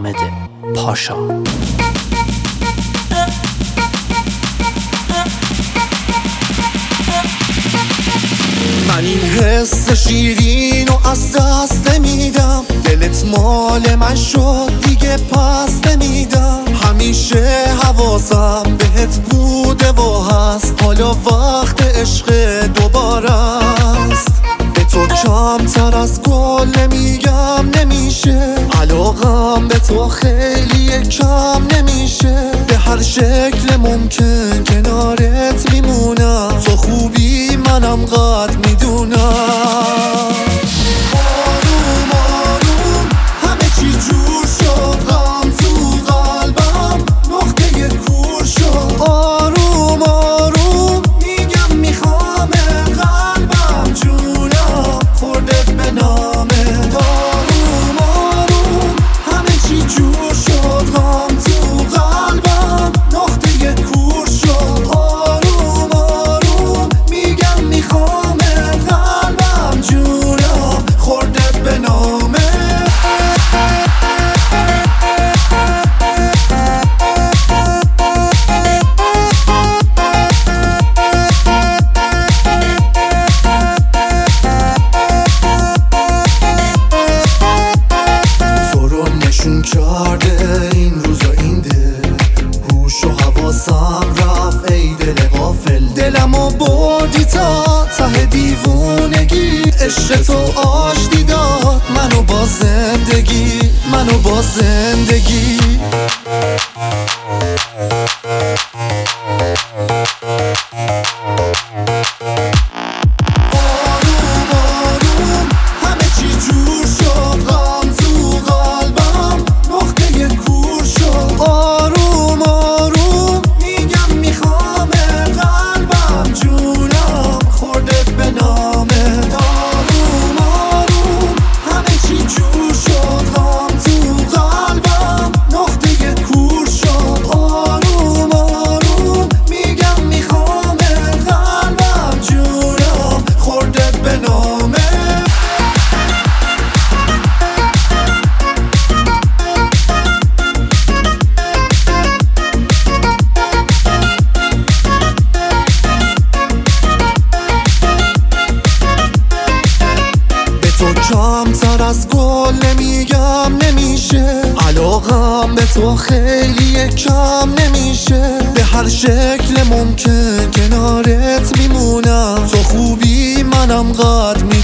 حامد پاشا. من این حس شیرین و از دست نمیدم، دلت مال من شد دیگه پس نمیدم. همیشه حواسم بهت بوده و هست، حالا وقت عشق دوباره است. به تو کمتر از گل نمیگم نمیشه، علاقم به تو خیلی کم نمیشه. به هر شکل ممکن کنارت میمونم، تو خوبی منم قدر میدونم. آروم آروم همه چی جور شد، غم تو قلبم نقطه کور شد. آروم آروم میگم میخوام قلبم جونم خوردت به نامت. آروم آروم همه چی جور شد، غم تو قلبم نقطه کور شد. آروم آروم میگم میخوام قلبم جونم خوردت به نامت. تو رو نشون کرده این روزا این دل، هوش و حواسم رفت ای دل غافل. دلمو بردی تا ته دیوونگی، عشق تو آشتی داد منو با زندگی، منو با زندگی. آروم آروم همه چی جور شد، غم تو قلبم نقطه کور شد. آروم آروم میگم میخوام قلبم جونم خوردت به نامت. آروم آروم همه چی جور شد، غم تو قلبم نقطه کور شد. آروم آروم میگم میخوام قلبم جونم خوردت به نامت. به تو کمتر از گل نمیگم نمیشه، علاقم به تو خیلی کم نمیشه. به هر شکل ممکن کنارت میمونم، تو خوبی منم قدر